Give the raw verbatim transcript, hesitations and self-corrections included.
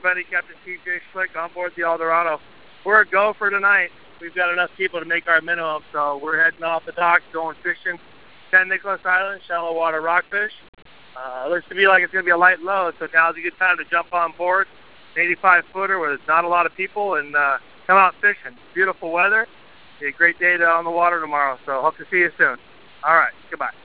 everybody. Captain T J Schlick on board the Eldorado. We're a go for tonight. We've got enough people to make our minimum, so we're heading off the docks, going fishing. San Nicolas Island, shallow water rockfish. Uh, looks to be like it's going to be a light load, so now's a good time to jump on board. An eighty-five footer where there's not a lot of people, and uh, come out fishing. Beautiful weather. Be a great day to, on the water tomorrow, so hope to see you soon. All right, goodbye.